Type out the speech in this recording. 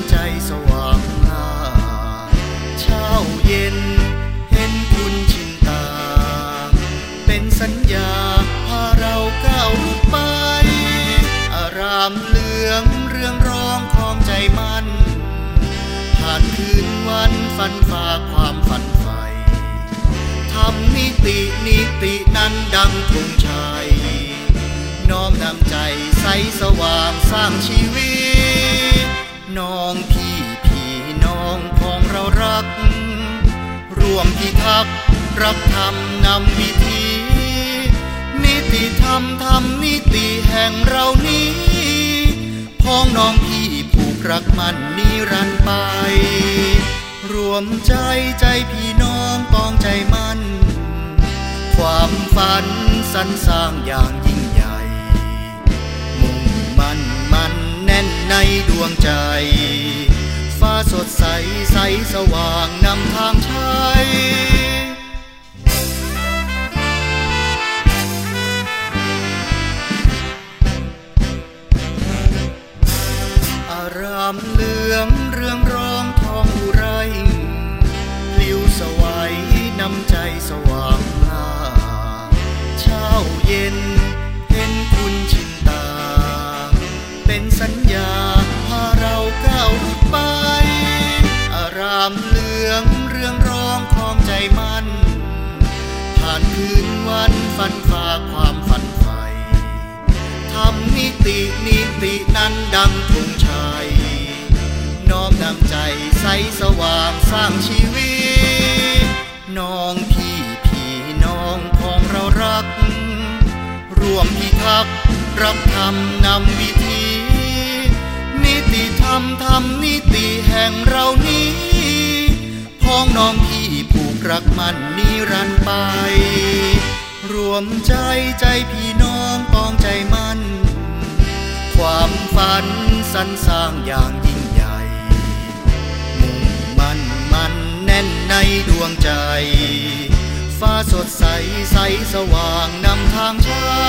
ำใจสว่างงาเช้าเย็นเห็นคุณชินตาเป็นสัญญาพาเราก้าวลุกไปอารามเหลืองเรื่องร้องของใจมันผ่านคืนวันฝันฝ่าความฝันใฝ่ทำนิตินั้นดังธงชัยน้อมนำใจใสสว่างสร้างชีวิตน้องพี่น้องพ้องเรารักร่วมพิทักษ์รักธรรมนำวิธีนิติธรรมทำนิติแห่งเรานี้พ้องน้องพี่ผูกรักมันนิรันดร์ไปรวมใจพี่น้องปองใจมันความฝันสรรสร้างอย่างยิ่งใหญ่มุ่งมันแน่นในดวงใจฟ้าสดใสสว่างนำทางชัยอารามเหลืองเรื่องร้องทองอุไรพลิ้วสวัยนำใจสว่างงาเช้าเย็นเห็นคุณชินตาเป็นสัญญาพาเราก้าวลุกไปอารามเหลืองเรื่องร้องของใจมันผ่านคืนวันฝันฝ่าความฝันใฝ่ทำนิตินั้นดังธงชัยน้อมนำใจใสสว่างสร้างชีวิตน้องพี่น้องของเรารักร่วมพิทักษ์รักธรรมนำวิธีนิติธรรมทำนิติแห่งเรานี้พ้องน้องพี่ผูกรักมันนิรันดร์ไปรวมใจพี่น้องปองใจมันความฝันสรรสร้างอย่างยิ่งใหญ่มุ่งมันแน่นในดวงใจฟ้าสดใสสว่างนำทางชั